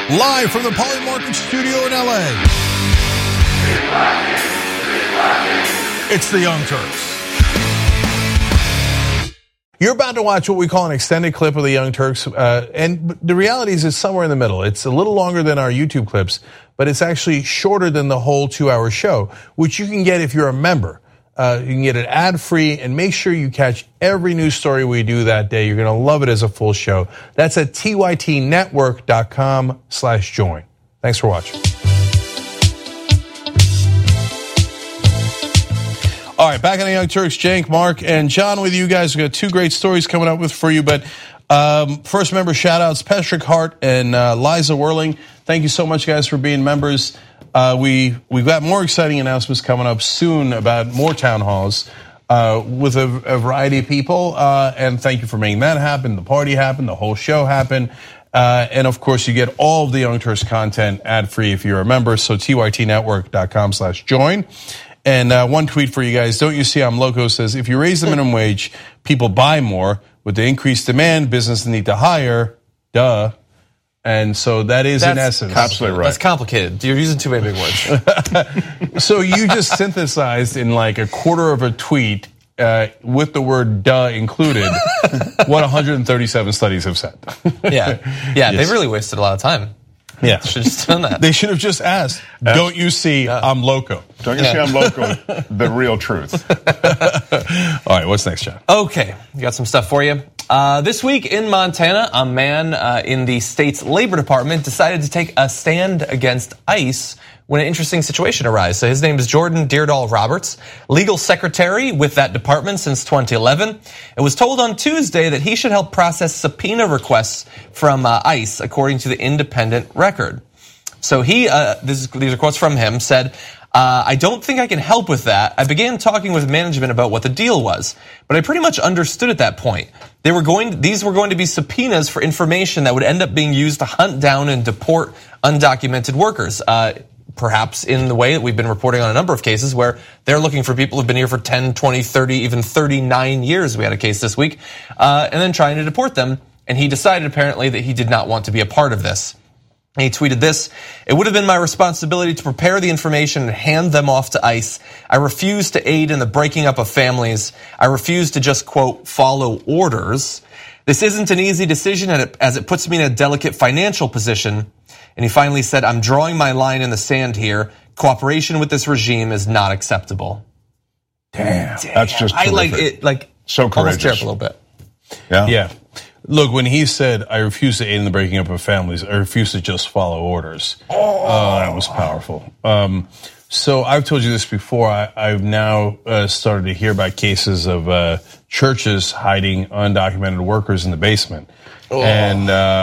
Live from the Polymarket studio in LA. It's the Young Turks. You're about to watch what we call an extended clip of the Young Turks, and the reality is it's somewhere in the middle. It's a little longer than our YouTube clips, but it's actually shorter than the whole 2-hour show, which you can get if you're a member. You can get it ad-free, and make sure you catch every news story we do that day. You're gonna love it as a full show. That's at tytnetwork.com/join. Thanks for watching. All right, back on the Young Turks, Cenk, Mark, and John with you guys. We've got two great stories coming up for you, but first member shout-outs, Patrick Hart and Liza Whirling. Thank you so much, guys, for being members. We've got more exciting announcements coming up soon about more town halls with a variety of people, and thank you for making that happen, the party happen, the whole show happen. And of course, you get all of the Young Turks content ad-free if you're a member, so tytnetwork.com/join. And one tweet for you guys, Don't You See I'm Loco says, if you raise the minimum wage, people buy more. With the increased demand, businesses need to hire, duh. And so that's in essence. Absolutely right. That's complicated. You're using too many big words. So you just synthesized in like a quarter of a tweet with the word duh included what 137 studies have said. Yeah, yes. They really wasted a lot of time. Yeah, should have just done that. They should have just asked, don't you see I'm loco? Don't you see I'm loco? The real truth. All right, what's next, John? Okay, we got some stuff for you. This week in Montana, a man in the state's labor department decided to take a stand against ICE when an interesting situation arose. So his name is Jordan Deardahl Roberts, legal secretary with that department since 2011. It was told on Tuesday that he should help process subpoena requests from ICE, according to the Independent Record. So these are quotes from him, said, I don't think I can help with that. I began talking with management about what the deal was, but I pretty much understood at that point. These were going to be subpoenas for information that would end up being used to hunt down and deport undocumented workers. Perhaps in the way that we've been reporting on a number of cases where they're looking for people who've been here for 10, 20, 30, even 39 years. We had a case this week, and then trying to deport them. And he decided apparently that he did not want to be a part of this. And he tweeted this: it would have been my responsibility to prepare the information and hand them off to ICE. I refuse to aid in the breaking up of families. I refuse to just, quote, follow orders. This isn't an easy decision as it puts me in a delicate financial position. And he finally said, I'm drawing my line in the sand here. Cooperation with this regime is not acceptable. Damn. That's just terrific. I like it, like, so courageous. Almost tear up a little bit. Yeah. Look, when he said, I refuse to aid in the breaking up of families, I refuse to just follow orders. That was powerful. So I've told you this before. I've now started to hear about cases of churches hiding undocumented workers in the basement. And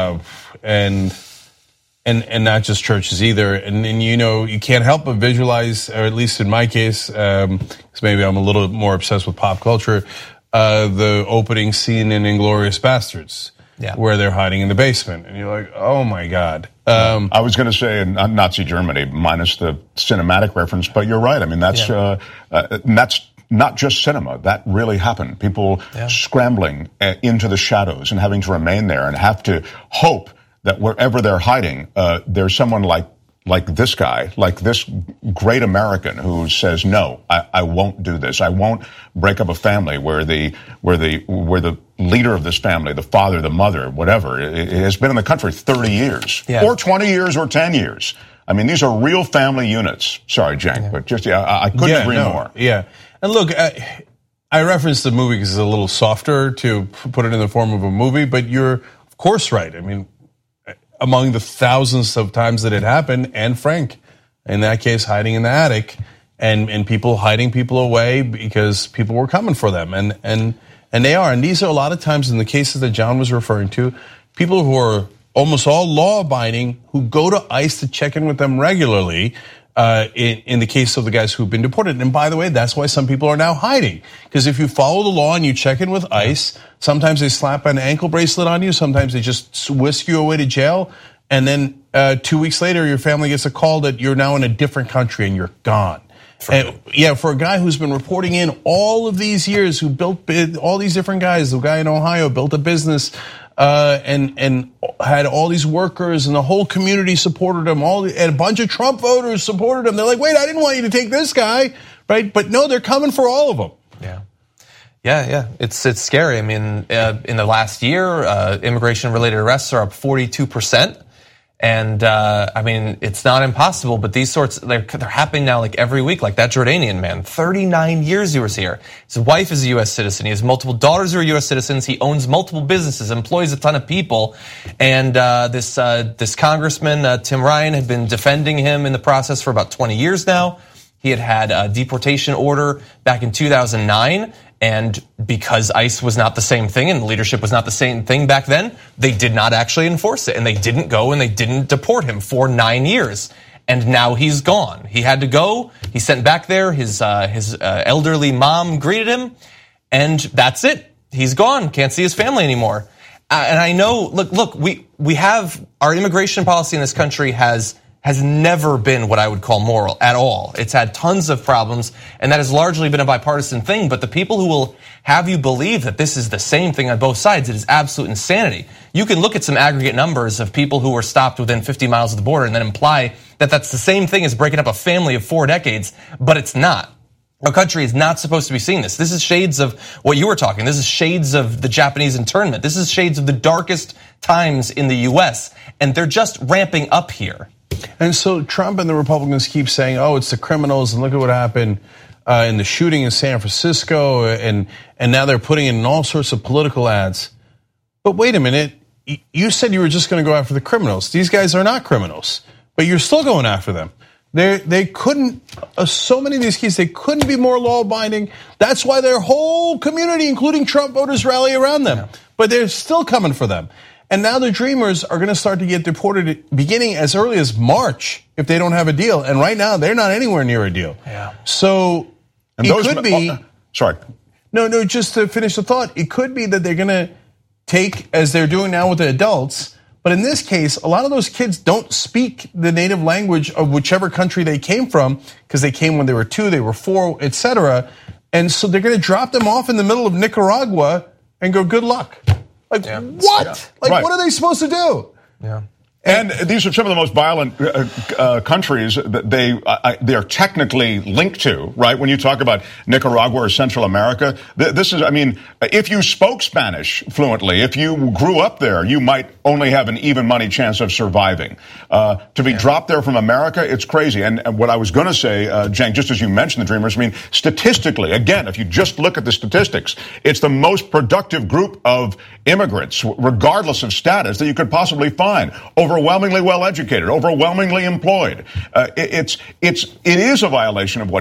not just churches either. And you can't help but visualize, or at least in my case, because maybe I'm a little more obsessed with pop culture, the opening scene in Inglourious Bastards, where they're hiding in the basement. And you're like, oh my God. I was going to say in Nazi Germany, minus the cinematic reference, but you're right. I mean, that's not just cinema. That really happened. People scrambling into the shadows and having to remain there and have to hope that wherever they're hiding, there's someone like this guy, like this great American who says, no, I won't do this. I won't break up a family where the leader of this family, the father, the mother, whatever, it has been in the country 30 years or 20 years or 10 years. I mean, these are real family units. Sorry, Cenk, but just, I couldn't agree more. Yeah. And look, I referenced the movie because it's a little softer to put it in the form of a movie, but you're of course right. I mean, among the thousands of times that it happened, Anne Frank, in that case, hiding in the attic, and people hiding people away because people were coming for them, and they are. And these are a lot of times in the cases that John was referring to, people who are almost all law-abiding who go to ICE to check in with them regularly. In the case of the guys who've been deported. And by the way, that's why some people are now hiding. Because if you follow the law and you check in with ICE, sometimes they slap an ankle bracelet on you, sometimes they just whisk you away to jail, and then 2 weeks later, your family gets a call that you're now in a different country and you're gone. And, for a guy who's been reporting in all of these years, who built all these different guys, the guy in Ohio built a business and had all these workers and the whole community supported him. And a bunch of Trump voters supported him. They're like, wait, I didn't want you to take this guy, right? But no, they're coming for all of them. Yeah. It's scary. I mean, in the last year, immigration-related arrests are up 42%. And I mean, it's not impossible, but these sorts, they're happening now like every week. Like that Jordanian man, 39 years he was here. His wife is a U.S. citizen. He has multiple daughters who are U.S. citizens. He owns multiple businesses, employs a ton of people. And this congressman, Tim Ryan, had been defending him in the process for about 20 years now. He had a deportation order back in 2009. And because ICE was not the same thing and leadership was not the same thing back then, they did not actually enforce it. And they didn't go and they didn't deport him for 9 years. And now he's gone. He had to go. He sent back there. His elderly mom greeted him. And that's it. He's gone. Can't see his family anymore. And I know, look, we have our immigration policy in this country has never been what I would call moral at all. It's had tons of problems, and that has largely been a bipartisan thing. But the people who will have you believe that this is the same thing on both sides, it is absolute insanity. You can look at some aggregate numbers of people who were stopped within 50 miles of the border and then imply that that's the same thing as breaking up a family of 4 decades, but it's not. Our country is not supposed to be seeing this. This is shades of what you were talking. This is shades of the Japanese internment. This is shades of the darkest times in the U.S., and they're just ramping up here. And so Trump and the Republicans keep saying, oh, it's the criminals, and look at what happened in the shooting in San Francisco, and now they're putting in all sorts of political ads. But wait a minute, you said you were just going to go after the criminals. These guys are not criminals, but you're still going after them. They couldn't, so many of these cases, they couldn't be more law-abiding. That's why their whole community, including Trump voters, rally around them. Yeah. But they're still coming for them. And now the Dreamers are going to start to get deported beginning as early as March if they don't have a deal. And right now, they're not anywhere near a deal. Yeah. So and it could be... sorry. No, just to finish the thought. It could be that they're going to take, as they're doing now with the adults, but in this case, a lot of those kids don't speak the native language of whichever country they came from, because they came when they were 2, they were 4, etc. And so they're going to drop them off in the middle of Nicaragua and go, good luck. Like, what? Yeah. Like, right. What are they supposed to do? Yeah. And these are some of the most violent countries that they are technically linked to, right? When you talk about Nicaragua or Central America, this is, I mean, if you spoke Spanish fluently, if you grew up there, you might only have an even money chance of surviving. To be dropped there from America, it's crazy. And what I was going to say, Cenk, just as you mentioned the Dreamers, I mean, statistically, again, if you just look at the statistics, it's the most productive group of immigrants, regardless of status, that you could possibly find. Overwhelmingly well-educated, overwhelmingly employed. It is a violation of what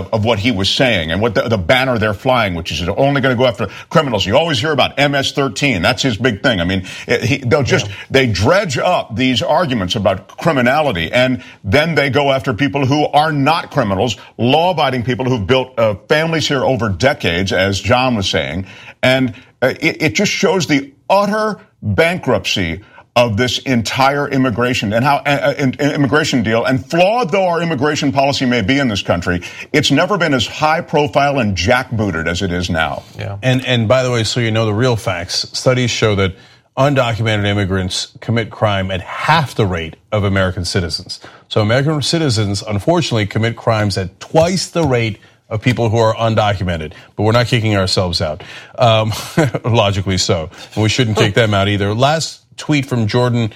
he was saying and what the banner they're flying, which is only going to go after criminals. You always hear about MS-13. That's his big thing. I mean, they dredge up these arguments about criminality, and then they go after people who are not criminals, law-abiding people who've built families here over decades, as John was saying, and it just shows the utter bankruptcy of this entire immigration and how immigration deal. And flawed though our immigration policy may be in this country, it's never been as high profile and jackbooted as it is now. Yeah. And by the way, so you know the real facts, studies show that undocumented immigrants commit crime at half the rate of American citizens. So American citizens, unfortunately, commit crimes at twice the rate of people who are undocumented, but we're not kicking ourselves out, logically so. And we shouldn't kick them out either. Last tweet from Jordan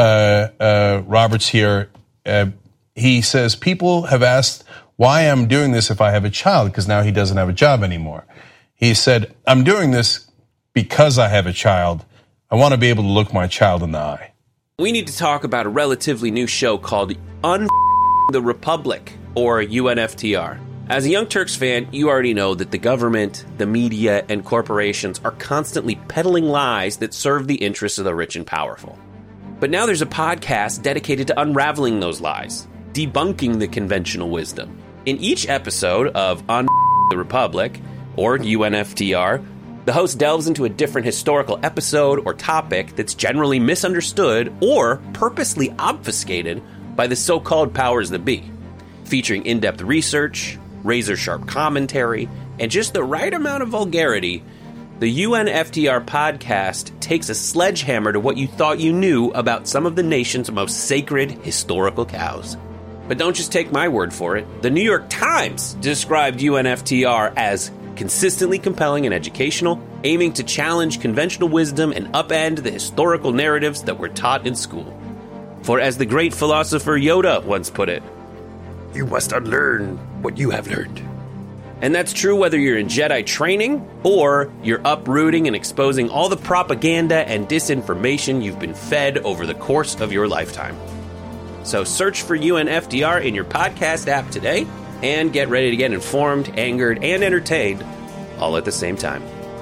Roberts here. He says, people have asked why I'm doing this if I have a child, because now he doesn't have a job anymore. He said, I'm doing this because I have a child. I want to be able to look my child in the eye. We need to talk about a relatively new show called the Republic, or UNFTR. As a Young Turks fan, you already know that the government, the media, and corporations are constantly peddling lies that serve the interests of the rich and powerful. But now there's a podcast dedicated to unraveling those lies, debunking the conventional wisdom. In each episode of the Republic, or UNFTR, the host delves into a different historical episode or topic that's generally misunderstood or purposely obfuscated by the so-called powers that be, featuring in-depth research, razor-sharp commentary, and just the right amount of vulgarity The UNFTR podcast takes a sledgehammer to what you thought you knew about some of the nation's most sacred historical cows. But don't just take my word for it. The New York Times described UNFTR as consistently compelling and educational, aiming to challenge conventional wisdom and upend the historical narratives that were taught in school. For as the great philosopher Yoda once put it, "You must unlearn what you have learned." And that's true whether you're in Jedi training or you're uprooting and exposing all the propaganda and disinformation you've been fed over the course of your lifetime. So search for UNFTR in your podcast app today and get ready to get informed, angered, and entertained all at the same time.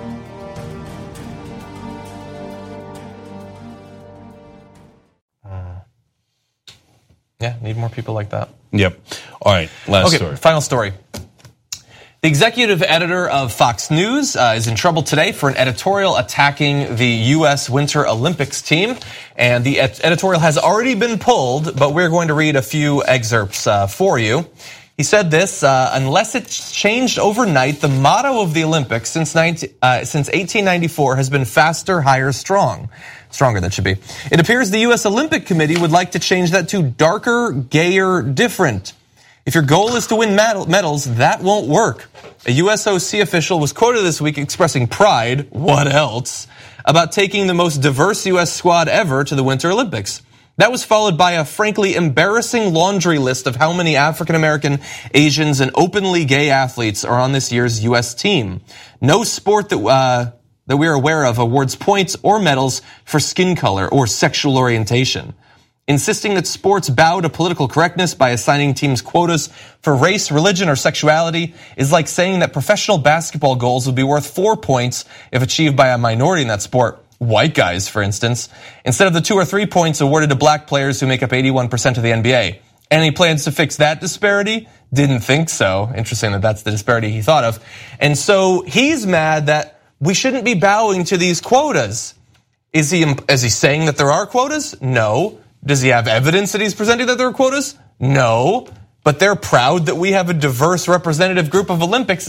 Yeah, need more people like that. Yep. All right, last story. Final story. The executive editor of Fox News is in trouble today for an editorial attacking the U.S. Winter Olympics team. And the editorial has already been pulled, but we're going to read a few excerpts for you. He said this, unless it's changed overnight, the motto of the Olympics since 1894 has been faster, higher, strong. Stronger, that should be. It appears the U.S. Olympic Committee would like to change that to darker, gayer, different. If your goal is to win medals, that won't work. A USOC official was quoted this week expressing pride, what else, about taking the most diverse U.S. squad ever to the Winter Olympics. That was followed by a frankly embarrassing laundry list of how many African American, Asians, and openly gay athletes are on this year's U.S. team. No sport that we're aware of awards points or medals for skin color or sexual orientation. Insisting that sports bow to political correctness by assigning teams quotas for race, religion, or sexuality is like saying that professional basketball goals would be worth 4 points if achieved by a minority in that sport, white guys, for instance, instead of the 2 or 3 points awarded to black players who make up 81% of the NBA. Any plans to fix that disparity? Didn't think so. Interesting that that's the disparity he thought of. And so he's mad that we shouldn't be bowing to these quotas. Is he saying that there are quotas? No. Does he have evidence that he's presenting that there are quotas? No. But they're proud that we have a diverse representative group of Olympians,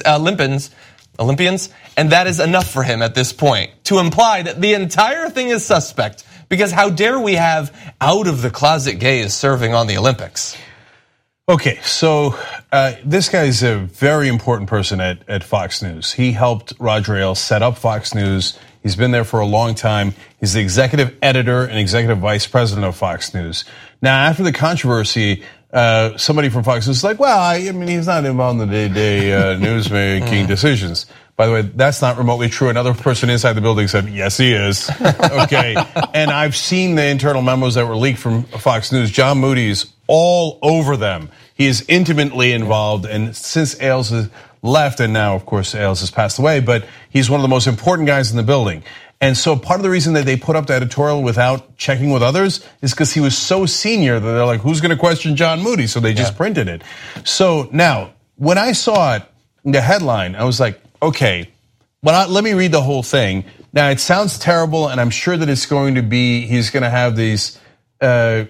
and that is enough for him at this point to imply that the entire thing is suspect, because how dare we have out-of-the-closet gays serving on the Olympics? Okay, so this guy's a very important person at Fox News. He helped Roger Ailes set up Fox News. He's been there for a long time. He's the executive editor and executive vice president of Fox News. Now, after the controversy, somebody from Fox News was like, well, I mean, he's not involved in the day-to-day news-making decisions. By the way, that's not remotely true. Another person inside the building said, yes, he is. Okay, and I've seen the internal memos that were leaked from Fox News. John Moody's all over them. He is intimately involved, and since Ailes has left, and now, of course, Ailes has passed away, but he's one of the most important guys in the building. And so part of the reason that they put up the editorial without checking with others is because he was so senior that they're like, who's going to question John Moody? So they just printed it. So now, when I saw it, the headline, I was like, okay, well, let me read the whole thing. Now, it sounds terrible, and I'm sure that it's going to be, he's going to have these, a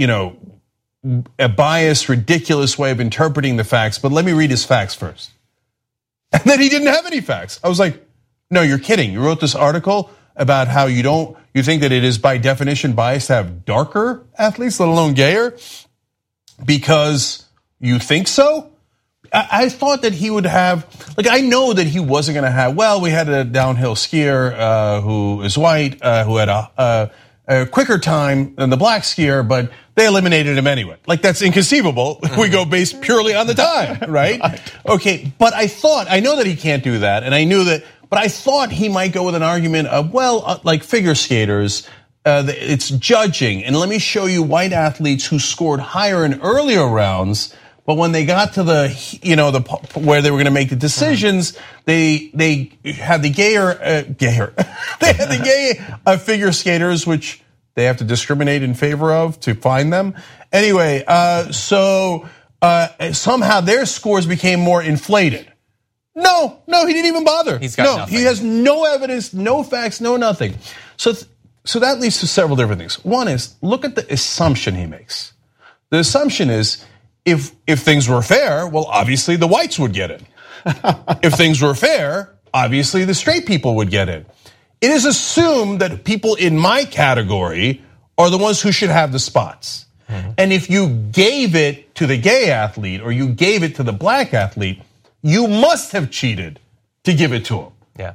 biased, ridiculous way of interpreting the facts, but let me read his facts first. And then he didn't have any facts. I was like, no, you're kidding. You wrote this article about how you think that it is by definition biased to have darker athletes, let alone gayer, because you think so? I thought that he would have, I know that he wasn't going to have, we had a downhill skier who is white, who had a quicker time than the black skier, but they eliminated him anyway. That's inconceivable. We go based purely on the time, right? Okay, but I know that he can't do that, and I knew that, but I thought he might go with an argument of, like figure skaters, it's judging, and let me show you white athletes who scored higher in earlier rounds, but when they got to the where they were going to make the decisions, they had the they had the gay figure skaters, which they have to discriminate in favor of to find them. Anyway, so somehow their scores became more inflated. No, he didn't even bother. He's got nothing. He has no evidence, no facts, no nothing. So that leads to several different things. One is, look at the assumption he makes. The assumption is, if things were fair, well, obviously the whites would get it. If things were fair, obviously the straight people would get in. It is assumed that people in my category are the ones who should have the spots. And if you gave it to the gay athlete or you gave it to the black athlete, you must have cheated to give it to him. Yeah.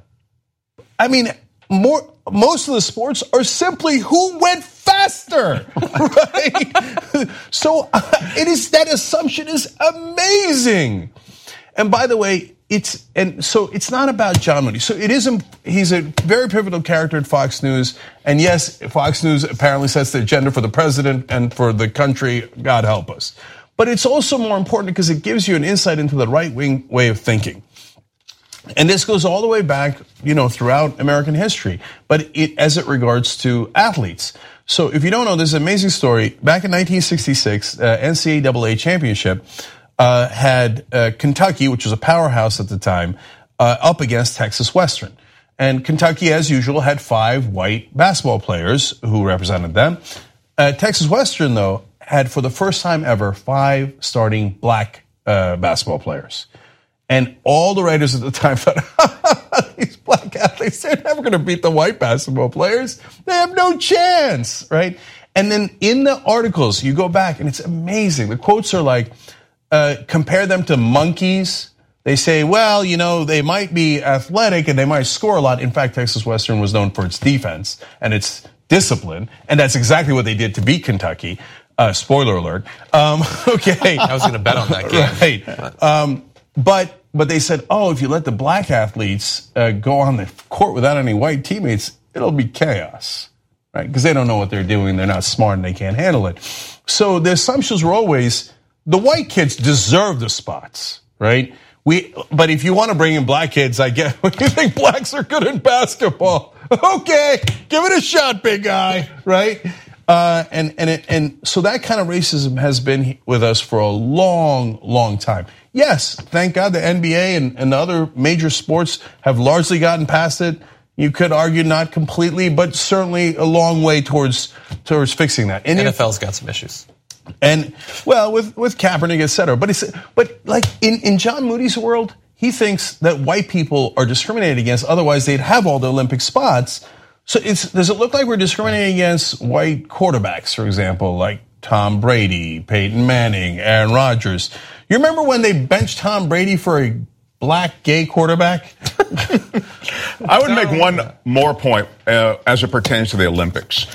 I mean, most of the sports are simply who went faster, right? So that assumption is amazing. And by the way, it's not about John Moody. So he's a very pivotal character at Fox News. And yes, Fox News apparently sets the agenda for the president and for the country, God help us. But it's also more important because it gives you an insight into the right-wing way of thinking. And this goes all the way back, throughout American history, but as it regards to athletes. So if you don't know, there's an amazing story. Back in 1966, NCAA championship had Kentucky, which was a powerhouse at the time, up against Texas Western. And Kentucky, as usual, had 5 white basketball players who represented them. Texas Western, though, had for the first time ever 5 starting black basketball players. And all the writers at the time thought, these black athletes, they're never going to beat the white basketball players. They have no chance, right? And then in the articles, you go back and it's amazing. The quotes are like, compare them to monkeys. They say, well, they might be athletic and they might score a lot. In fact, Texas Western was known for its defense and its discipline. And that's exactly what they did to beat Kentucky. Spoiler alert. Okay. I was going to bet on that game. Right. But they said, if you let the black athletes go on the court without any white teammates, it'll be chaos, right? Because they don't know what they're doing, they're not smart, and they can't handle it. So the assumptions were always the white kids deserve the spots, right? But if you want to bring in black kids, I get. You think blacks are good in basketball? Okay, give it a shot, big guy, right? And so that kind of racism has been with us for a long, long time. Yes, thank God the NBA and the other major sports have largely gotten past it. You could argue not completely, but certainly a long way towards fixing that. And NFL's got some issues. And well, with Kaepernick, et cetera. But like in John Moody's world, he thinks that white people are discriminated against. Otherwise, they'd have all the Olympic spots. So does it look like we're discriminating against white quarterbacks, for example, like Tom Brady, Peyton Manning, Aaron Rodgers? You remember when they benched Tom Brady for a black gay quarterback? I would make one more point as it pertains to the Olympics.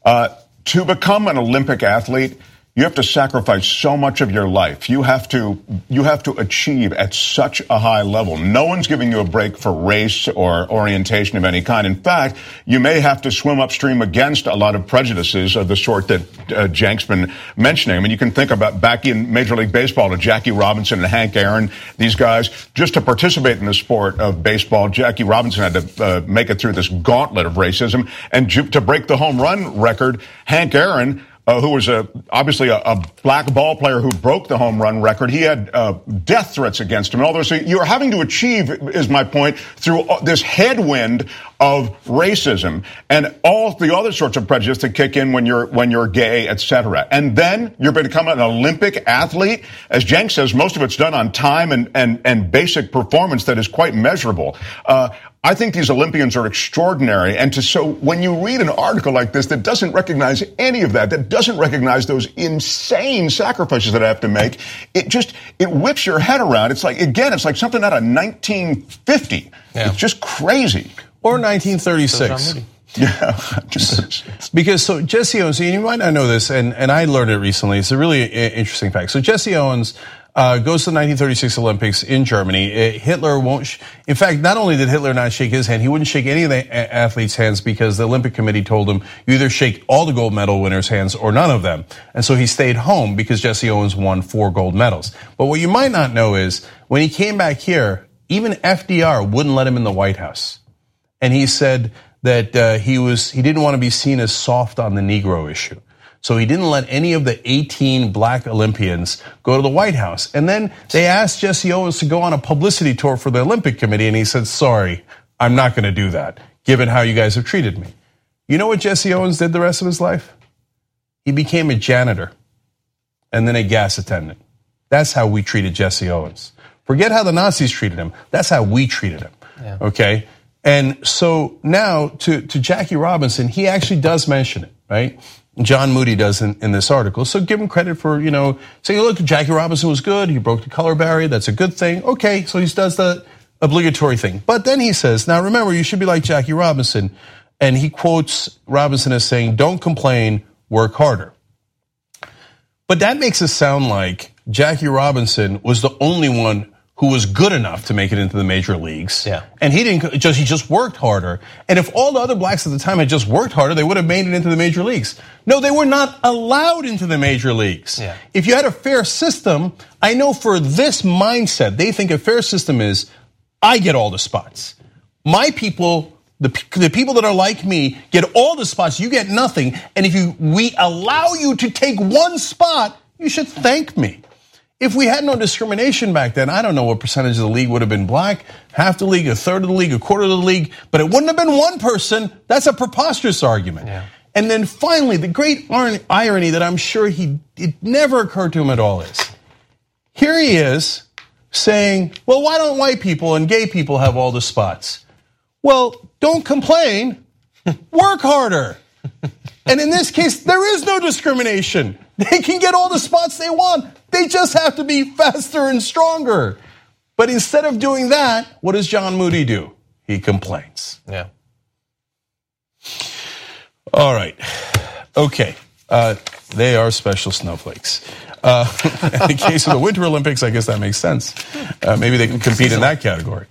To become an Olympic athlete, you have to sacrifice so much of your life. You have to achieve at such a high level. No one's giving you a break for race or orientation of any kind. In fact, you may have to swim upstream against a lot of prejudices of the sort that Cenk's been mentioning. I mean, you can think about back in Major League Baseball to Jackie Robinson and Hank Aaron, these guys, just to participate in the sport of baseball. Jackie Robinson had to make it through this gauntlet of racism. And to break the home run record, Hank Aaron, who was obviously a black ball player who broke the home run record. He had death threats against him. And all those. So you're having to achieve, is my point, through this headwind of racism and all the other sorts of prejudice that kick in when you're gay, et cetera. And then you're going to become an Olympic athlete. As Cenk says, most of it's done on time and basic performance that is quite measurable. I think these Olympians are extraordinary. And so when you read an article like this that doesn't recognize any of that doesn't recognize those insane sacrifices that I have to make, it whips your head around. It's like something out of 1950. Yeah. It's just crazy. Or 1936. Yeah. Because so Jesse Owens, and you might not know this, and I learned it recently. It's a really interesting fact. So Jesse Owens goes to the 1936 Olympics in Germany. Hitler won't. In fact, not only did Hitler not shake his hand, he wouldn't shake any of the athletes' hands because the Olympic Committee told him you either shake all the gold medal winners' hands or none of them. And so he stayed home because Jesse Owens won 4 gold medals. But what you might not know is when he came back here, even FDR wouldn't let him in the White House. And he said that he didn't want to be seen as soft on the Negro issue. So he didn't let any of the 18 black Olympians go to the White House. And then they asked Jesse Owens to go on a publicity tour for the Olympic Committee, and he said, sorry, I'm not going to do that, given how you guys have treated me. You know what Jesse Owens did the rest of his life? He became a janitor and then a gas attendant. That's how we treated Jesse Owens. Forget how the Nazis treated him. That's how we treated him. Yeah. Okay. And so now to Jackie Robinson, he actually does mention it, right? John Moody does in this article. So give him credit for, saying, look, Jackie Robinson was good. He broke the color barrier. That's a good thing. Okay, so he does the obligatory thing. But then he says, now remember, you should be like Jackie Robinson. And he quotes Robinson as saying, don't complain, work harder. But that makes it sound like Jackie Robinson was the only one who was good enough to make it into the major leagues. Yeah. And he just worked harder. And if all the other blacks at the time had just worked harder, they would have made it into the major leagues. No, they were not allowed into the major leagues. Yeah. If you had a fair system, I know for this mindset, they think a fair system is, I get all the spots. My people, the people that are like me, get all the spots, you get nothing. And if we allow you to take one spot, you should thank me. If we had no discrimination back then, I don't know what percentage of the league would have been black, half the league, a third of the league, a quarter of the league, but it wouldn't have been one person. That's a preposterous argument. Yeah. And then finally, the great irony that I'm sure it never occurred to him at all is, here he is saying, well, why don't white people and gay people have all the spots? Well, don't complain, work harder. And in this case, there is no discrimination. They can get all the spots they want. They just have to be faster and stronger. But instead of doing that, what does John Moody do? He complains. Yeah. All right. Okay. They are special snowflakes. In the case of the Winter Olympics, I guess that makes sense. Maybe they can compete in that category.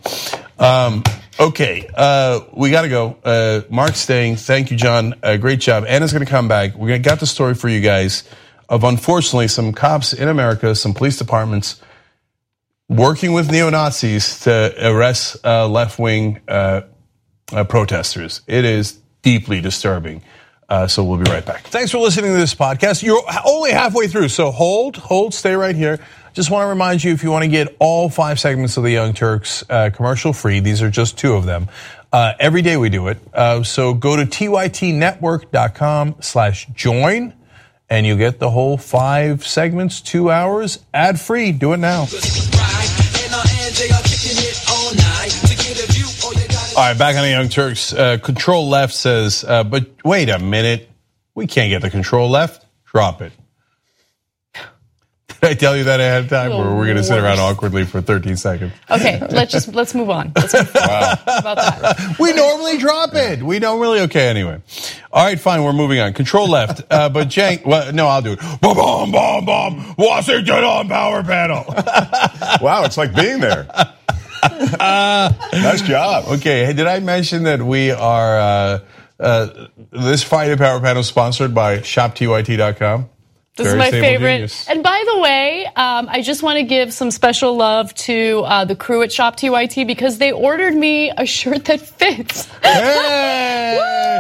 Okay, we got to go. Mark's staying. Thank you, John. Great job. Anna's going to come back. We got the story for you guys of, unfortunately, some cops in America, some police departments working with neo-Nazis to arrest left-wing protesters. It is deeply disturbing. So we'll be right back. Thanks for listening to this podcast. You're only halfway through, so hold, stay right here. Just want to remind you, if you want to get all 5 segments of the Young Turks commercial free, these are just 2 of them. Every day we do it. So go to tytnetwork.com/join and you get the whole 5 segments, 2 hours, ad free. Do it now. All right, back on the Young Turks. Control Left says, but wait a minute. We can't get the Control Left. Drop it. Did I tell you that ahead of time, or are we going to sit around awkwardly for 13 seconds? Okay, let's move on. Let's move on. Wow. How about that? We normally drop it. We don't really. Okay, anyway. All right, fine. We're moving on. Control Left. But Cenk, well, no, I'll do it. Boom, boom, boom, boom. Washington on power panel. Wow, it's like being there. Nice job. Okay, hey, did I mention that we are this Friday Power Panel sponsored by ShopTYT.com? This is my favorite. Genius. And by the way, I just want to give some special love to the crew at Shop TYT because they ordered me a shirt that fits. Hey!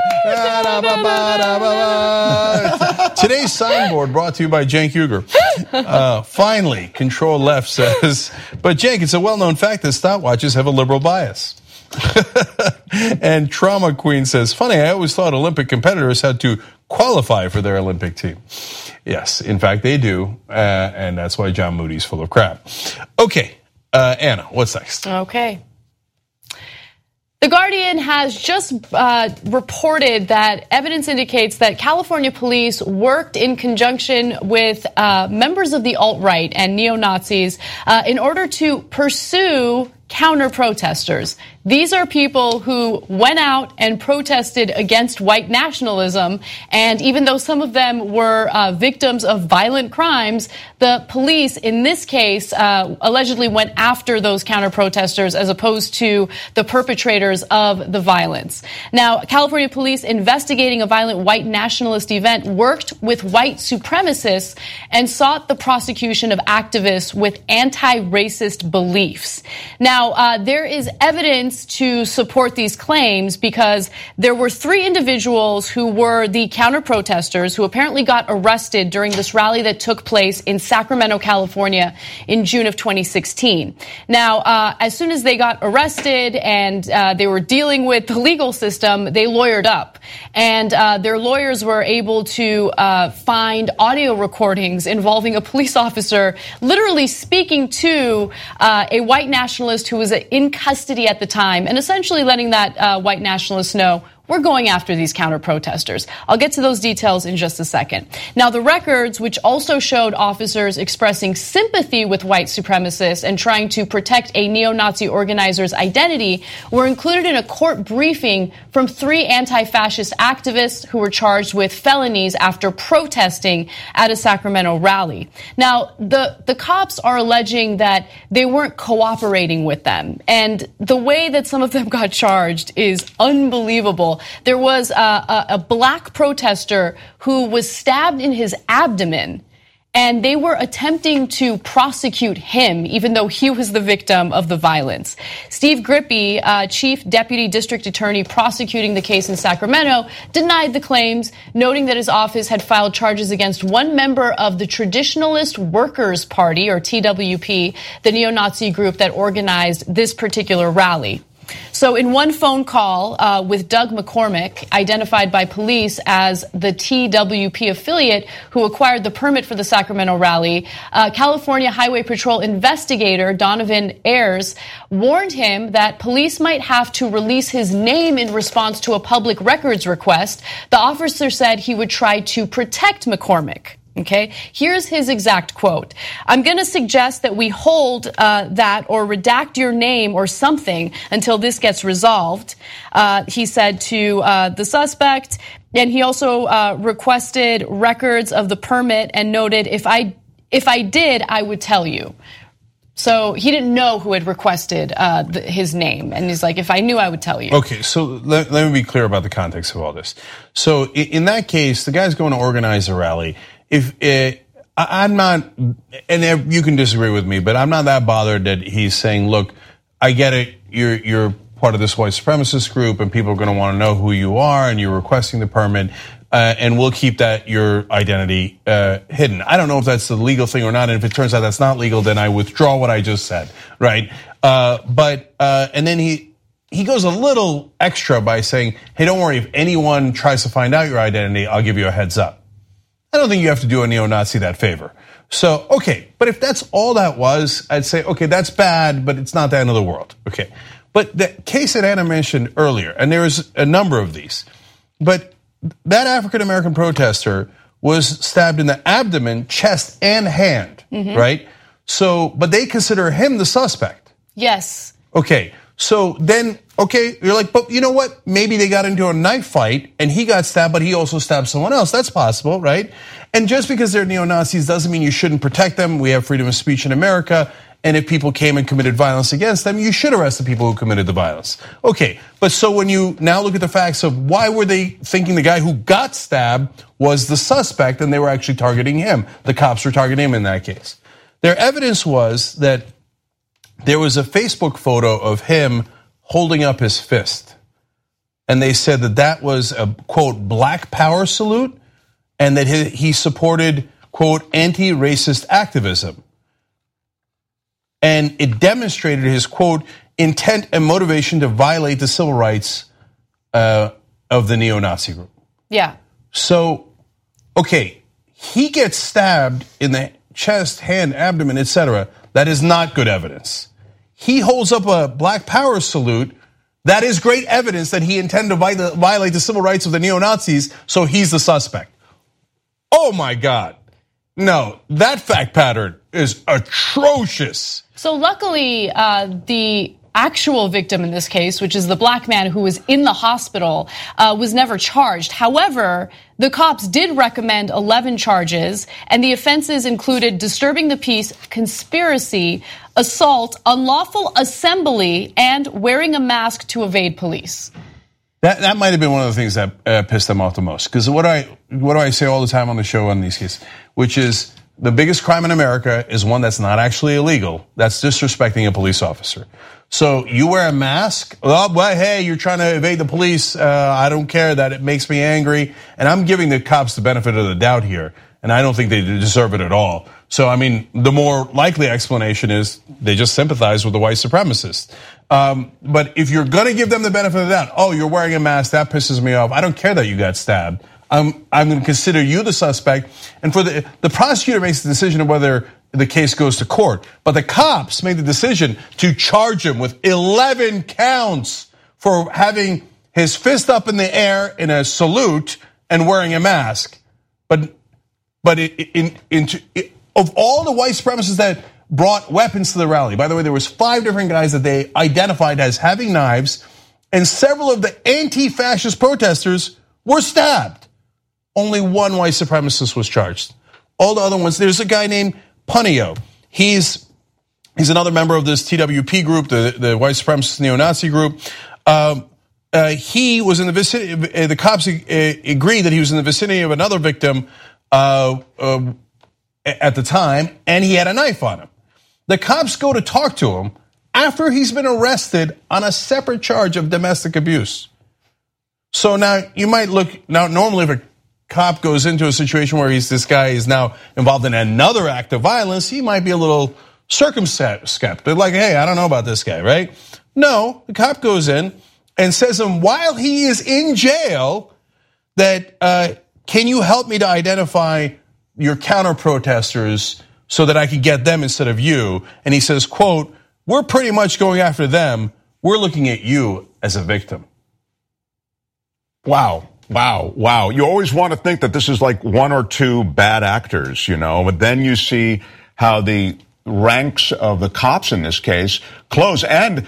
Today's signboard brought to you by Cenk Uygur. Finally, Control Left says, but Cenk, it's a well-known fact that stopwatches have a liberal bias. And Trauma Queen says, funny, I always thought Olympic competitors had to qualify for their Olympic team. Yes, in fact, they do, and that's why John Moody's full of crap. Okay, Anna, what's next? Okay. The Guardian has just reported that evidence indicates that California police worked in conjunction with members of the alt-right and neo-Nazis in order to pursue counter-protesters. These are people who went out and protested against white nationalism, and even though some of them were victims of violent crimes, the police, in this case, allegedly went after those counter-protesters as opposed to the perpetrators of the violence. Now, California police investigating a violent white nationalist event worked with white supremacists and sought the prosecution of activists with anti-racist beliefs. Now, there is evidence to support these claims because there were 3 individuals who were the counter-protesters who apparently got arrested during this rally that took place in Sacramento, California in June of 2016. Now, as soon as they got arrested and they were dealing with the legal system, they lawyered up. And their lawyers were able to find audio recordings involving a police officer literally speaking to a white nationalist who was in custody at the time time and essentially letting that white nationalist know, we're going after these counter-protesters. I'll get to those details in just a second. Now, the records, which also showed officers expressing sympathy with white supremacists and trying to protect a neo-Nazi organizer's identity, were included in a court briefing from 3 anti-fascist activists who were charged with felonies after protesting at a Sacramento rally. Now, the cops are alleging that they weren't cooperating with them, and the way that some of them got charged is unbelievable. There was a black protester who was stabbed in his abdomen, and they were attempting to prosecute him, even though he was the victim of the violence. Steve Grippy, Chief Deputy District Attorney prosecuting the case in Sacramento, denied the claims, noting that his office had filed charges against one member of the Traditionalist Workers' Party, or TWP, the neo-Nazi group that organized this particular rally. So in one phone call with Doug McCormick, identified by police as the TWP affiliate who acquired the permit for the Sacramento rally, California Highway Patrol investigator Donovan Ayers warned him that police might have to release his name in response to a public records request. The officer said he would try to protect McCormick. Okay, here's his exact quote. I'm going to suggest that we hold that or redact your name or something until this gets resolved, he said to the suspect. And he also requested records of the permit and noted, if I did, I would tell you. So he didn't know who had requested his name. And he's like, if I knew, I would tell you. Okay, so let me be clear about the context of all this. So in that case, the guy's going to organize a rally. I'm not, and you can disagree with me, but I'm not that bothered that he's saying, look, I get it, you're part of this white supremacist group and people are going to want to know who you are and you're requesting the permit, and we'll keep your identity hidden. I don't know if that's the legal thing or not, and if it turns out that's not legal, then I withdraw what I just said, right? And then he goes a little extra by saying, hey, don't worry, if anyone tries to find out your identity, I'll give you a heads up. I don't think you have to do a neo-Nazi that favor. So, okay, but if that's all that was, I'd say, okay, that's bad, but it's not the end of the world. Okay, but the case that Anna mentioned earlier, and there was a number of these, but that African-American protester was stabbed in the abdomen, chest, and hand, right? So, but they consider him the suspect. Yes. Okay, so then, okay, you're like, but you know what? Maybe they got into a knife fight and he got stabbed, but he also stabbed someone else. That's possible, right? And just because they're neo-Nazis doesn't mean you shouldn't protect them. We have freedom of speech in America. And if people came and committed violence against them, you should arrest the people who committed the violence. Okay, but so when you now look at the facts of why were they thinking the guy who got stabbed was the suspect and they were actually targeting him? The cops were targeting him in that case. Their evidence was that there was a Facebook photo of him holding up his fist. And they said that that was a, quote, black power salute, and that he supported, quote, anti-racist activism. And it demonstrated his, quote, intent and motivation to violate the civil rights of the neo-Nazi group. Yeah. So, okay, he gets stabbed in the chest, hand, abdomen, etc. That is not good evidence. He holds up a black power salute. That is great evidence that he intended to violate the civil rights of the neo-Nazis, so he's the suspect. Oh my God. No, that fact pattern is atrocious. So luckily, the actual victim in this case, which is the black man who was in the hospital, was never charged. However, the cops did recommend 11 charges, and the offenses included disturbing the peace, conspiracy, assault, unlawful assembly, and wearing a mask to evade police. That might have been one of the things that pissed them off the most. Because what do I say all the time on the show on these cases? Which is the biggest crime in America is one that's not actually illegal. That's disrespecting a police officer. So you wear a mask, well, hey, you're trying to evade the police. I don't care that it makes me angry. And I'm giving the cops the benefit of the doubt here. And I don't think they deserve it at all. So, I mean, the more likely explanation is they just sympathize with the white supremacists. But if you're going to give them the benefit of the doubt, oh, you're wearing a mask, that pisses me off. I don't care that you got stabbed. I'm going to consider you the suspect. And for the prosecutor makes the decision of whether the case goes to court. But the cops made the decision to charge him with 11 counts for having his fist up in the air in a salute and wearing a mask. But of all the white supremacists that brought weapons to the rally, by the way, there was 5 different guys that they identified as having knives, and several of the anti-fascist protesters were stabbed. Only one white supremacist was charged. All the other ones, there's a guy named Punio. He's another member of this TWP group, the white supremacist neo-Nazi group. He was in the vicinity. The cops agreed that he was in the vicinity of another victim at the time, and he had a knife on him. The cops go to talk to him after he's been arrested on a separate charge of domestic abuse. So now you might look, now normally if a cop goes into a situation where this guy is now involved in another act of violence, he might be a little circumspect. They're like, hey, I don't know about this guy, right? No, the cop goes in and says to him while he is in jail that, can you help me to identify your counter protesters so that I can get them instead of you? And he says, quote, we're pretty much going after them. We're looking at you as a victim. Wow. You always want to think that this is like one or two bad actors, but then you see how the ranks of the cops in this case close. And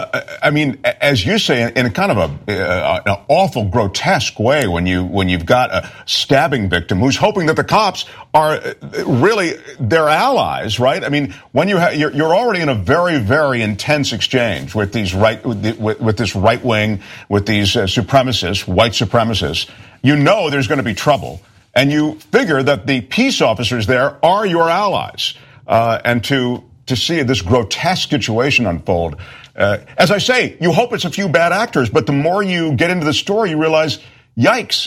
I mean, as you say, in a kind of an awful, grotesque way, when you've got a stabbing victim who's hoping that the cops are really their allies, right? I mean, when you're already in a very, very intense exchange with these with this right wing, with these supremacists, white supremacists, there's going to be trouble, and you figure that the peace officers there are your allies, and to see this grotesque situation unfold. As I say, you hope it's a few bad actors, but the more you get into the story, you realize, yikes,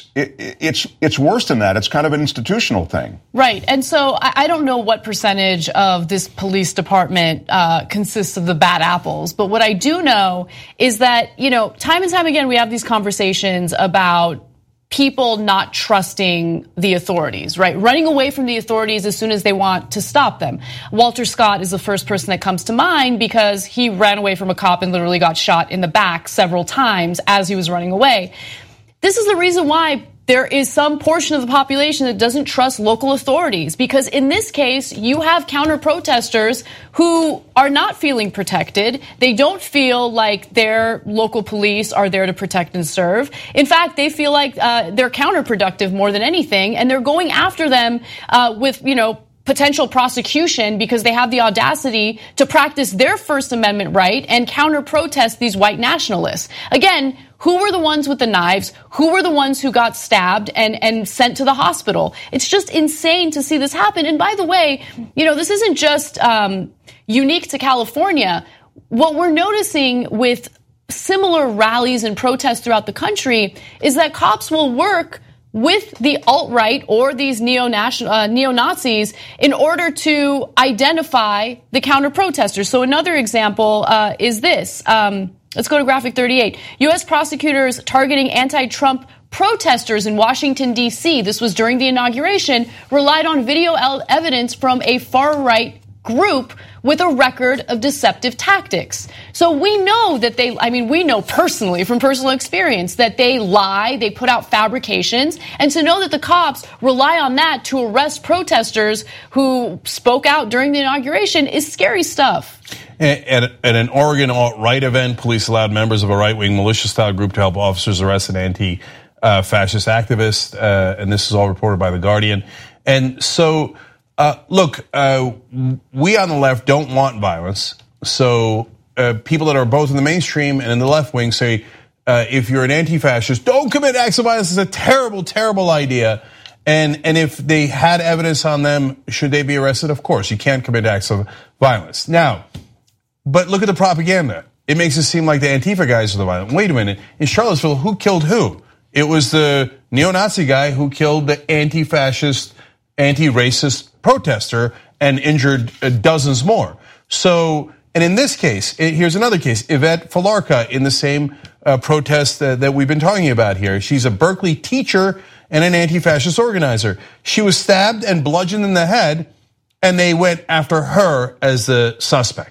it's worse than that. It's kind of an institutional thing. Right. And so I don't know what percentage of this police department consists of the bad apples. But what I do know is that, time and time again, we have these conversations about people not trusting the authorities, right? Running away from the authorities as soon as they want to stop them. Walter Scott is the first person that comes to mind because he ran away from a cop and literally got shot in the back several times as he was running away. This is the reason why there is some portion of the population that doesn't trust local authorities, because in this case, you have counter-protesters who are not feeling protected. They don't feel like their local police are there to protect and serve. In fact, they feel like they're counterproductive more than anything, and they're going after them with, potential prosecution because they have the audacity to practice their First Amendment right and counter-protest these white nationalists. Again, who were the ones with the knives? Who were the ones who got stabbed and sent to the hospital? It's just insane to see this happen. And by the way, this isn't just unique to California. What we're noticing with similar rallies and protests throughout the country is that cops will work with the alt-right or these neo-Nazis in order to identify the counter-protesters. So another example is this. Let's go to graphic 38. U.S. prosecutors targeting anti-Trump protesters in Washington, D.C. This was during the inauguration, relied on video evidence from a far-right group with a record of deceptive tactics. So we know that we know personally from personal experience that they lie, they put out fabrications, and to know that the cops rely on that to arrest protesters who spoke out during the inauguration is scary stuff. At an Oregon alt-right event, police allowed members of a right-wing militia-style group to help officers arrest an anti-fascist activist, and this is all reported by The Guardian. And so, look, we on the left don't want violence. So people that are both in the mainstream and in the left wing say, if you're an anti-fascist, don't commit acts of violence. It's a terrible, terrible idea. And if they had evidence on them, should they be arrested? Of course, you can't commit acts of violence. Now, but look at the propaganda. It makes it seem like the Antifa guys are the violent. Wait a minute. In Charlottesville, who killed who? It was the neo-Nazi guy who killed the anti-fascist, anti-racist protester and injured dozens more. So, and in this case, here's another case. Yvette Falarca in the same protest that we've been talking about here. She's a Berkeley teacher and an anti-fascist organizer. She was stabbed and bludgeoned in the head, and they went after her as the suspect.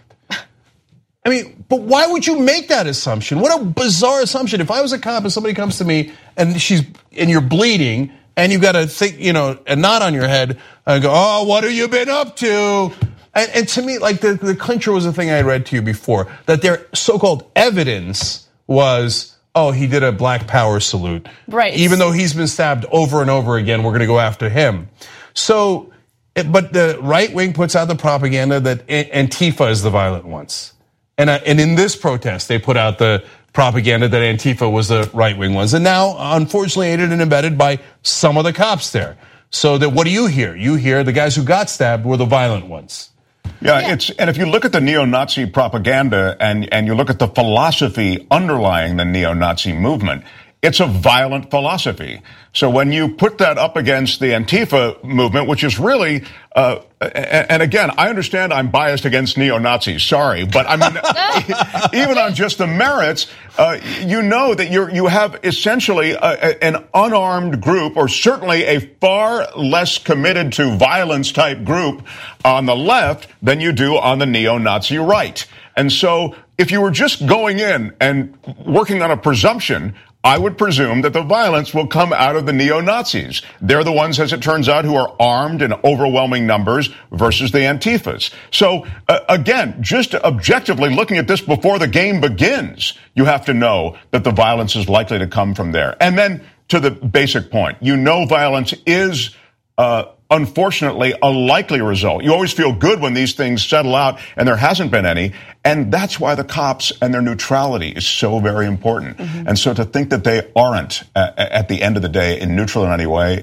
I mean, but why would you make that assumption? What a bizarre assumption. If I was a cop and somebody comes to me and you're bleeding and you've got a knot on your head, I go, oh, what have you been up to? And to me, like the clincher was the thing I read to you before, that their so-called evidence was, oh, he did a Black Power salute. Right. Even though he's been stabbed over and over again, we're going to go after him. So, but the right wing puts out the propaganda that Antifa is the violent ones. And in this protest, they put out the propaganda that Antifa was the right-wing ones. And now, unfortunately, aided and abetted by some of the cops there. So that what do you hear? You hear the guys who got stabbed were the violent ones. Yeah, and if you look at the neo-Nazi propaganda and you look at the philosophy underlying the neo-Nazi movement, it's a violent philosophy. So when you put that up against the Antifa movement, which is really, and again, I understand I'm biased against neo-Nazis, sorry, but I mean, even on just the merits, you know that you have essentially an unarmed group, or certainly a far less committed to violence type group on the left than you do on the neo-Nazi right. And so if you were just going in and working on a presumption, I would presume that the violence will come out of the neo-Nazis. They're the ones, as it turns out, who are armed in overwhelming numbers versus the Antifas. So, again, just objectively looking at this before the game begins, you have to know that the violence is likely to come from there. And then to the basic point, you know violence is unfortunately a likely result. You always feel good when these things settle out, and there hasn't been any. And that's why the cops and their neutrality is so very important. Mm-hmm. And so to think that they aren't, at the end of the day, in neutral in any way,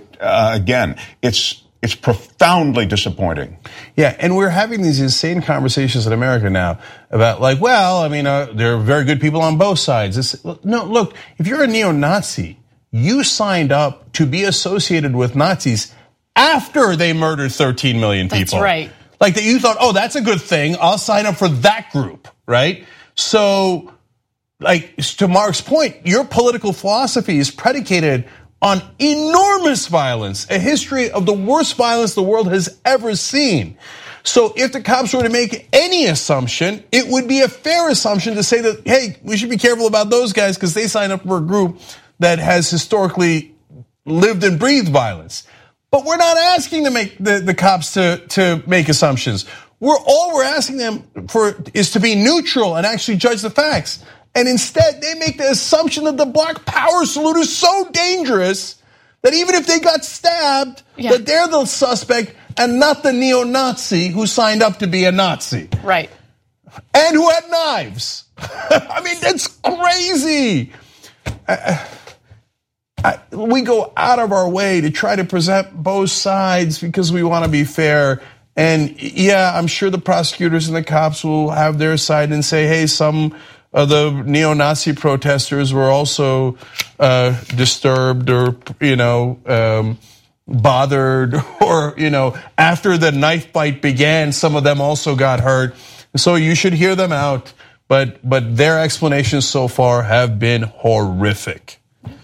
again, it's profoundly disappointing. Yeah, and we're having these insane conversations in America now about like, well, I mean, there are very good people on both sides. No, look, if you're a neo-Nazi, you signed up to be associated with Nazis after they murdered 13 million people. That's right. Like that you thought, oh, that's a good thing. I'll sign up for that group, right? So, like, to Mark's point, your political philosophy is predicated on enormous violence, a history of the worst violence the world has ever seen. So if the cops were to make any assumption, it would be a fair assumption to say that, hey, we should be careful about those guys because they signed up for a group that has historically lived and breathed violence. But we're not asking to make the cops to make assumptions. All we're asking them for is to be neutral and actually judge the facts. And instead, they make the assumption that the Black Power salute is so dangerous that even if they got stabbed, that they're the suspect and not the neo-Nazi who signed up to be a Nazi. Right. And who had knives. I mean, that's crazy. We go out of our way to try to present both sides because we want to be fair. And yeah, I'm sure the prosecutors and the cops will have their side and say, hey, some of the neo-Nazi protesters were also disturbed or, bothered, or, after the knife fight began, some of them also got hurt. So you should hear them out. But their explanations so far have been horrific.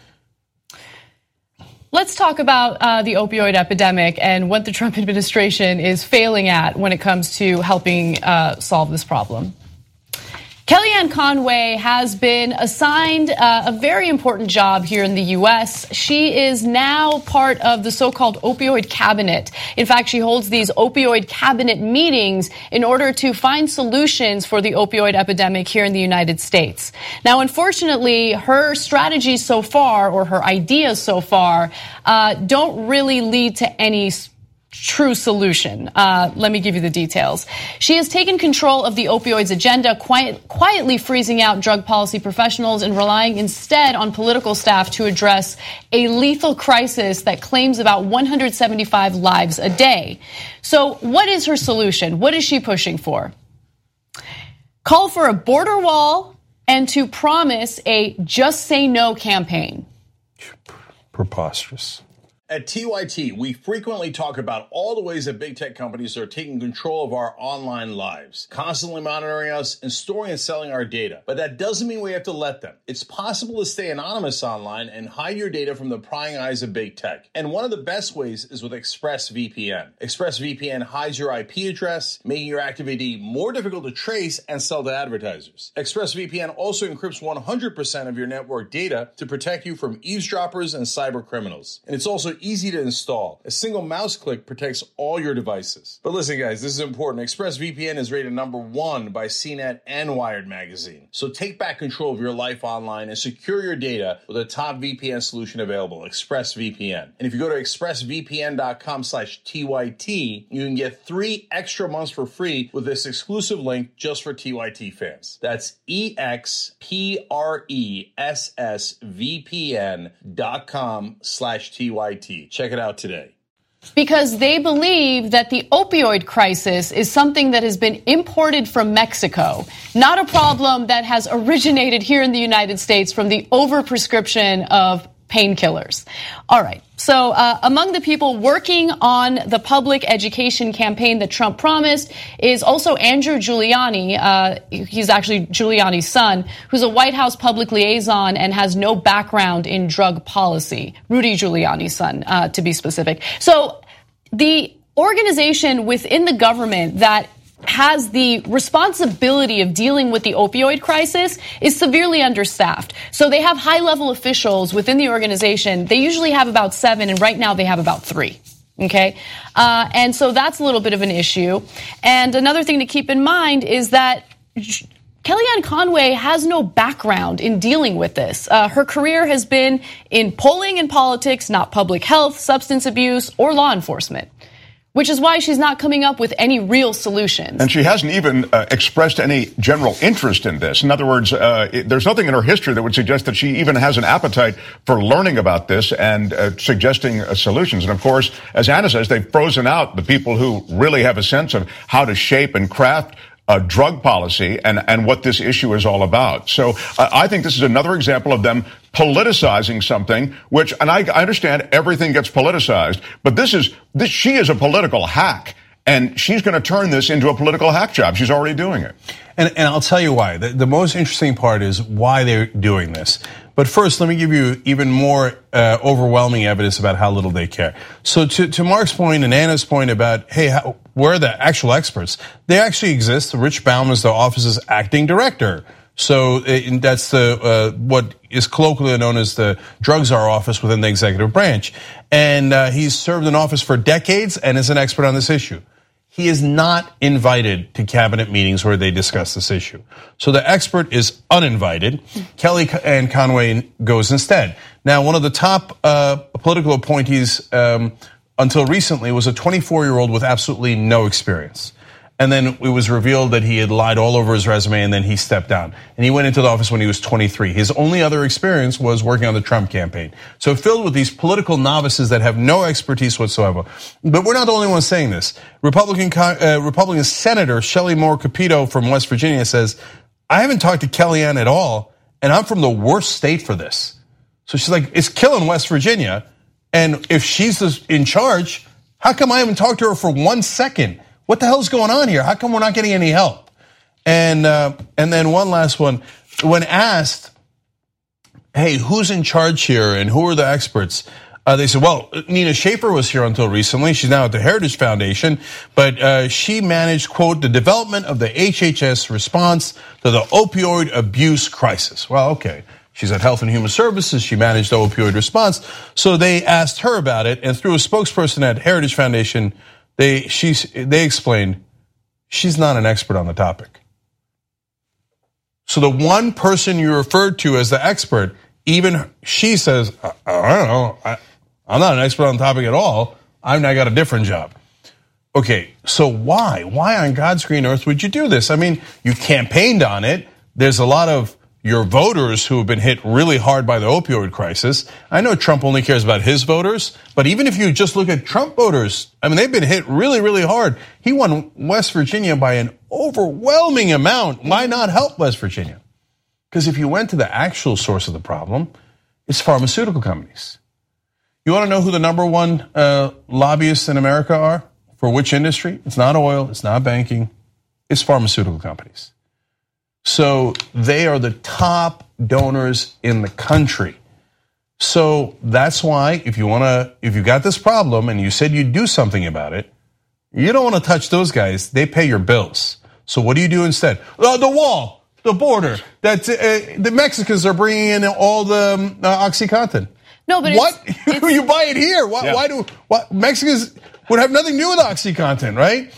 Let's talk about the opioid epidemic and what the Trump administration is failing at when it comes to helping solve this problem. Kellyanne Conway has been assigned a very important job here in the U.S. She is now part of the so-called opioid cabinet. In fact, she holds these opioid cabinet meetings in order to find solutions for the opioid epidemic here in the United States. Now, unfortunately, her strategies so far, or her ideas so far, don't really lead to any true solution. Let me give you the details. She has taken control of the opioids agenda, quietly freezing out drug policy professionals and relying instead on political staff to address a lethal crisis that claims about 175 lives a day. So what is her solution? What is she pushing for? Call for a border wall and to promise a Just Say No campaign. Preposterous. At TYT, we frequently talk about all the ways that big tech companies are taking control of our online lives, constantly monitoring us and storing and selling our data. But that doesn't mean we have to let them. It's possible to stay anonymous online and hide your data from the prying eyes of big tech. And one of the best ways is with ExpressVPN. ExpressVPN hides your IP address, making your activity more difficult to trace and sell to advertisers. ExpressVPN also encrypts 100% of your network data to protect you from eavesdroppers and cyber criminals. And it's also easy to install. A single mouse click protects all your devices. But listen, guys, this is important. ExpressVPN is rated #1 by CNET and Wired magazine. So take back control of your life online and secure your data with a top VPN solution available, ExpressVPN. And if you go to expressvpn.com/TYT, you can get 3 extra months for free with this exclusive link just for TYT fans. That's expressvpn.com/TYT. Check it out today. Because they believe that the opioid crisis is something that has been imported from Mexico, not a problem that has originated here in the United States from the overprescription of painkillers. All right. So among the people working on the public education campaign that Trump promised is also Andrew Giuliani. He's actually Giuliani's son, who's a White House public liaison and has no background in drug policy. Rudy Giuliani's son, to be specific. So the organization within the government that has the responsibility of dealing with the opioid crisis is severely understaffed. So they have high-level officials within the organization. They usually have about 7, and right now they have about 3. Okay? And so that's a little bit of an issue. And another thing to keep in mind is that Kellyanne Conway has no background in dealing with this. Her career has been in polling and politics, not public health, substance abuse, or law enforcement. Which is why she's not coming up with any real solutions. And she hasn't even expressed any general interest in this. In other words, there's nothing in her history that would suggest that she even has an appetite for learning about this and suggesting solutions. And of course, as Anna says, they've frozen out the people who really have a sense of how to shape and craft drug policy and what this issue is all about. So I think this is another example of them politicizing something, which, and I understand everything gets politicized, but she is a political hack, and she's going to turn this into a political hack job. She's already doing it. And I'll tell you why. The most interesting part is why they're doing this. But first, let me give you even more overwhelming evidence about how little they care. So to Mark's point and Anna's point about, hey, where are the actual experts? They actually exist. Rich Baum is the office's acting director. So that's what is colloquially known as the drug czar office within the executive branch. And he's served in office for decades and is an expert on this issue. He is not invited to cabinet meetings where they discuss this issue. So the expert is uninvited. Kellyanne Conway goes instead. Now, one of the top political appointees until recently was a 24-year-old with absolutely no experience. And then it was revealed that he had lied all over his resume, and then he stepped down. And he went into the office when he was 23. His only other experience was working on the Trump campaign. So filled with these political novices that have no expertise whatsoever. But we're not the only ones saying this. Republican Senator Shelley Moore Capito from West Virginia says, I haven't talked to Kellyanne at all, and I'm from the worst state for this. So she's like, it's killing West Virginia. And if she's in charge, how come I haven't talked to her for 1 second? What the hell's going on here? How come we're not getting any help? And then one last one. When asked, hey, who's in charge here and who are the experts? They said, well, Nina Schaefer was here until recently. She's now at the Heritage Foundation. But she managed, quote, the development of the HHS response to the opioid abuse crisis. Well, okay. She's at Health and Human Services. She managed the opioid response. So they asked her about it. And through a spokesperson at Heritage Foundation, they explained she's not an expert on the topic. So the one person you referred to as the expert, even she says, I don't know, I'm not an expert on the topic at all. I got a different job. Okay, so why? Why on God's green earth would you do this? I mean, you campaigned on it. There's a lot of your voters who have been hit really hard by the opioid crisis. I know Trump only cares about his voters, but even if you just look at Trump voters, I mean, they've been hit really, really hard. He won West Virginia by an overwhelming amount. Why not help West Virginia? Because if you went to the actual source of the problem, it's pharmaceutical companies. You want to know who the number one lobbyists in America are? For which industry? It's not oil, it's not banking, it's pharmaceutical companies. So they are the top donors in the country. So that's why if you got this problem and you said you'd do something about it, you don't want to touch those guys. They pay your bills. So what do you do instead? The wall, the border. That's the Mexicans are bringing in all the OxyContin. No, but what? You buy it here? Why do Mexicans would have nothing to do with OxyContin, right?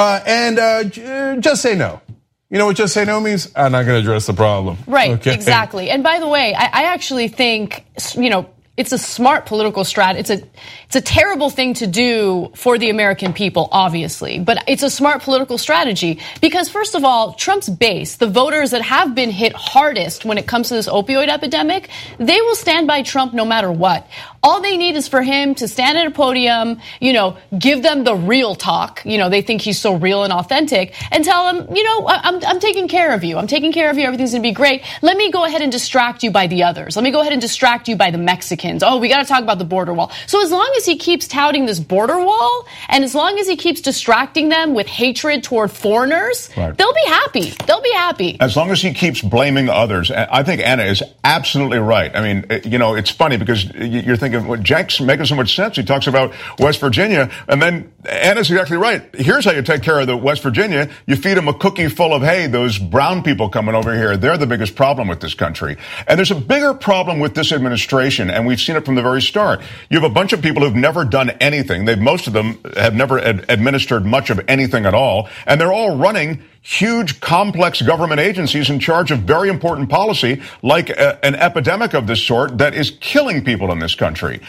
And just say no. You know what just say no means? I'm not going to address the problem. Right, okay? Exactly. And by the way, I actually think, it's a smart political strategy. It's a terrible thing to do for the American people, obviously, but it's a smart political strategy because, first of all, Trump's base, the voters that have been hit hardest when it comes to this opioid epidemic, they will stand by Trump no matter what. All they need is for him to stand at a podium, give them the real talk. They think he's so real and authentic, and tell them, I'm taking care of you. I'm taking care of you. Everything's going to be great. Let me go ahead and distract you by the others. Let me go ahead and distract you by the Mexicans. Oh, we got to talk about the border wall. So as long as he keeps touting this border wall, and as long as he keeps distracting them with hatred toward foreigners, right, they'll be happy. They'll be happy. As long as he keeps blaming others. I think Anna is absolutely right. I mean, it's funny because you're thinking, well, Jack's making so much sense. He talks about West Virginia, and then Anna's exactly right. Here's how you take care of the West Virginia. You feed them a cookie full of, hey, those brown people coming over here, they're the biggest problem with this country. And there's a bigger problem with this administration, and we've seen it from the very start. You have a bunch of people who've never done anything. Most of them have never administered much of anything at all, and they're all running huge, complex government agencies in charge of very important policy, like an epidemic of this sort that is killing people in this country.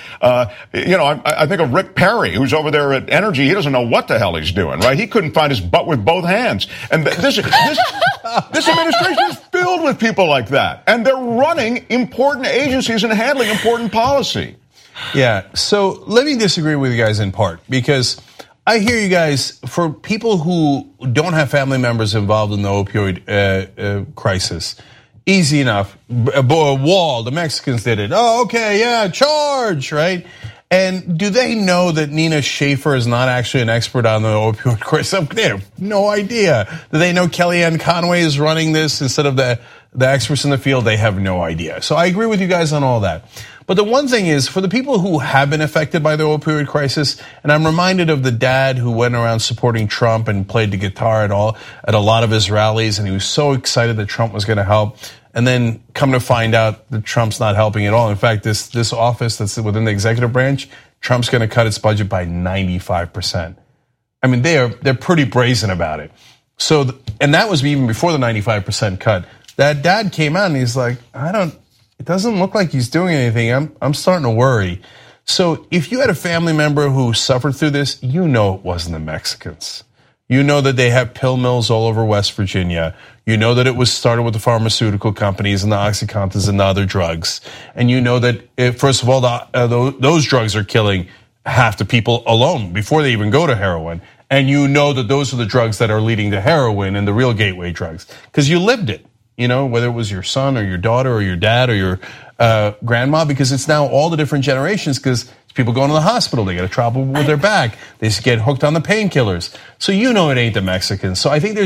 I think of Rick Perry, who's over there at Energy. He doesn't know what the hell he's doing, right? He couldn't find his butt with both hands. And this administration is filled with people like that. And they're running important agencies and handling important policy. Yeah, so let me disagree with you guys in part, because I hear you guys, for people who don't have family members involved in the opioid crisis, easy enough. Wall, the Mexicans did it. Oh, okay, yeah, charge, right? And do they know that Nina Schaefer is not actually an expert on the opioid crisis? They have no idea. Do they know Kellyanne Conway is running this instead of the experts in the field? They have no idea. So I agree with you guys on all that. But the one thing is, for the people who have been affected by the opioid crisis, and I'm reminded of the dad who went around supporting Trump and played the guitar at a lot of his rallies, and he was so excited that Trump was going to help, and then come to find out that Trump's not helping at all. In fact, this office that's within the executive branch, Trump's going to cut its budget by 95%. I mean, they're pretty brazen about it. So, and that was even before the 95% cut. That dad came out and he's like, it doesn't look like he's doing anything. I'm starting to worry. So if you had a family member who suffered through this, you know it wasn't the Mexicans. You know that they have pill mills all over West Virginia. You know that it was started with the pharmaceutical companies and the OxyContins and the other drugs. And you know that, first of all, those drugs are killing half the people alone before they even go to heroin. And you know that those are the drugs that are leading to heroin and the real gateway drugs, because you lived it. Whether it was your son or your daughter or your dad or your grandma, because it's now all the different generations, because people going to the hospital, they get a trouble with their back, they just get hooked on the painkillers. So it ain't the Mexicans. So I think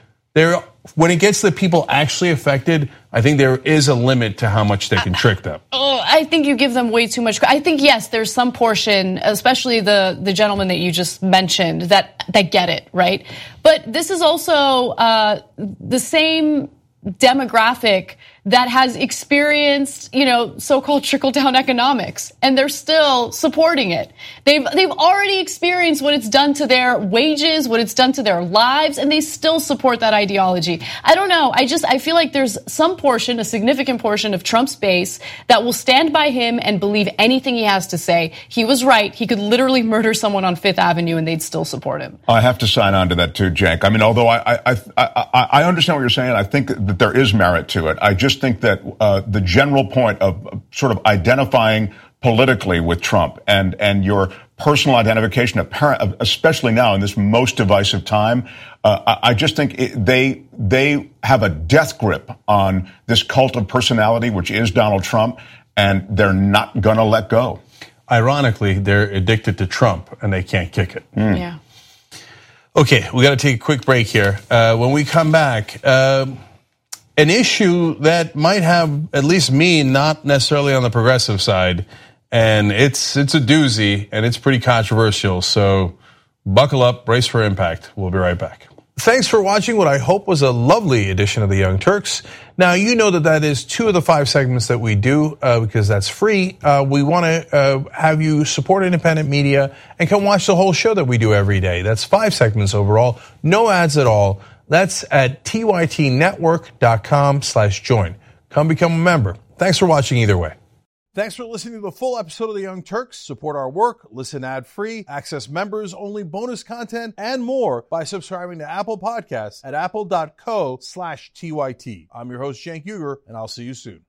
when it gets to the people actually affected, I think there is a limit to how much they can trick them. I think you give them way too much. I think, yes, there's some portion, especially the gentleman that you just mentioned, that get it, right? But this is also the same demographic that has experienced, so-called trickle-down economics, and they're still supporting it. They've already experienced what it's done to their wages, what it's done to their lives, and they still support that ideology. I don't know. I feel like there's some portion, a significant portion of Trump's base that will stand by him and believe anything he has to say. He was right. He could literally murder someone on Fifth Avenue and they'd still support him. I have to sign on to that too, Cenk. I mean, although I understand what you're saying, I think that there is merit to it. I just think that the general point of sort of identifying politically with Trump and your personal identification, especially now in this most divisive time, I just think they have a death grip on this cult of personality, which is Donald Trump, and they're not going to let go. ironically, they're addicted to Trump and they can't kick it. Yeah. Okay, we got to take a quick break here. When we come back, an issue that might have at least me not necessarily on the progressive side, and it's a doozy and it's pretty controversial. So buckle up, brace for impact. We'll be right back. Thanks for watching what I hope was a lovely edition of The Young Turks. Now, you know that is 2 of the 5 segments that we do because that's free. We want to have you support independent media and come watch the whole show that we do every day. That's 5 segments overall, no ads at all. That's at tytnetwork.com/join. Come become a member. Thanks for watching either way. Thanks for listening to the full episode of The Young Turks. Support our work, listen ad-free, access members-only bonus content, and more by subscribing to Apple Podcasts at apple.co/TYT. I'm your host, Cenk Uygur, and I'll see you soon.